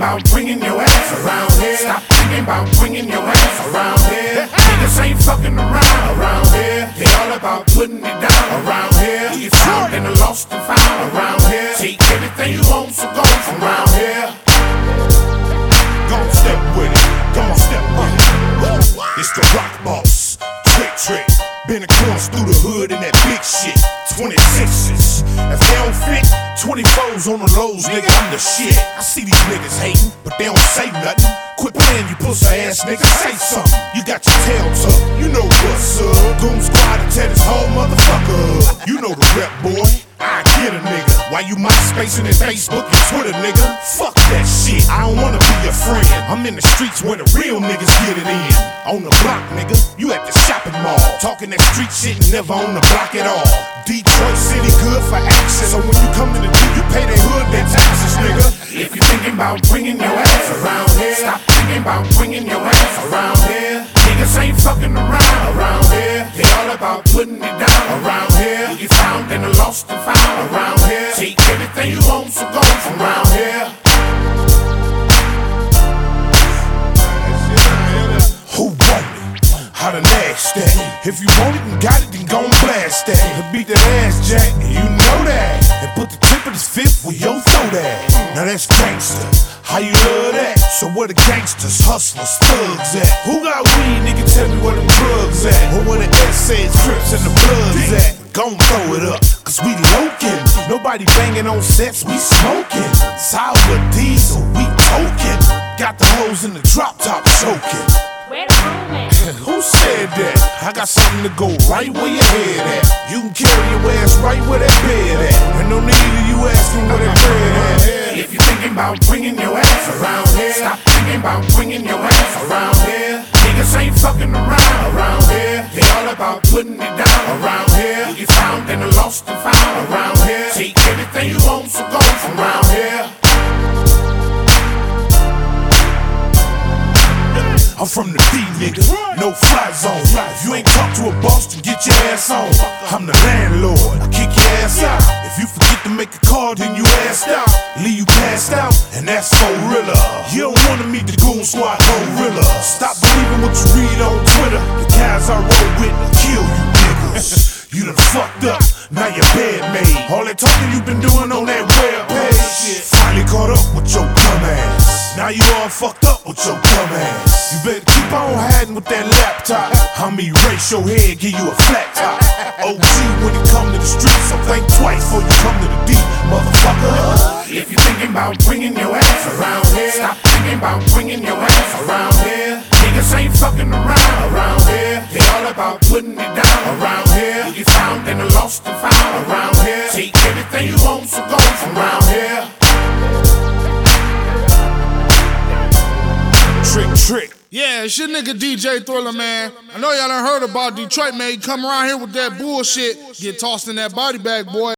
about bringing your ass around here. Stop thinking about bringing your ass around here. Niggas ain't fucking around here. They all about putting it down around here. You get found and lost and found around here. Take everything you want, so go from around here. Gon' step with it, gon' step with it. It's the Rock Boss, Trick. Been across through the hood in that big shit. 26s, if they don't fit, 24s on the lows, nigga, I'm the shit. I see these niggas hating, but they don't say nothing. Quit playing, you pussy ass nigga, say something. You got your tail tucked, you know what's up. Goon Squad to tear this whole motherfucker up. You know the rep, boy, I get a nigga. Why you MySpacing and Facebook and Twitter, nigga? Fuck that shit, I don't wanna be your friend. I'm in the streets where the real niggas get it in. On the block, nigga, you at the shopping mall. Talking that street shit and never on the block at all. Detroit City good for action, so when you come to the D, you pay that hood, that taxes, nigga. If you thinking about bringing your ass around here, stop thinking about bringing your ass around here. Niggas ain't fucking around here. They all about putting it down around here. You get found and lost and found around here. Take everything you want, so go from around here. Who want it? How to nash that? If you want it and got it, then gon' blast that. Beat that ass, Jack, and you know that. And put the tip of this fifth where your throat at. Now that's gangster. How you love that? So where the gangsters, hustlers, thugs at? Who got weed, nigga, tell me where them drugs at? Or where the essays, Crips, and the Bloods at? Gon' throw it up, cause we lokin'. Nobody banging on sets, we smoking. Sour diesel, we token. Got the hoes in the drop top choking. Where the room at? Who said that? I got something to go right where your head at. You can carry your ass right where that bed at. And no need of you asking where that bread at. If you thinking about bringing your ass around here, stop thinking about bringing your ass around here. Niggas ain't fucking around here. They all about putting it down around here. You get found and lost and found around here. Take everything you want, so go from around here. I'm from the D, nigga, no fly zone. If you ain't talk to a boss, then get your ass on. I'm the landlord, I kick your ass out. If you forget to make a call, then you assed out. Leave you passed out, and that's gorilla. You don't wanna meet the Goon Squad gorilla. Stop believing what you read on Twitter. The guys I roll with will kill you niggas. You done fucked up, now your bed made. All that talking you been doing on that web page finally caught up with your dumb ass. Now you all fucked up with your dumb ass. You better keep on hiding with that laptop. I'ma erase your head, give you a flat top. OG when it come to the streets, so think twice before you come to the D, motherfucker. If you thinking about bringing your ass around here, stop thinking about bringing your ass around here. Niggas ain't fucking around here. They all about putting it down around here. You get found and lost and found around here. Take everything you want, so go from around here. Trick. Yeah, it's your nigga DJ Thriller, man. I know y'all done heard about Detroit, man. He come around here with that bullshit, get tossed in that body bag, boy.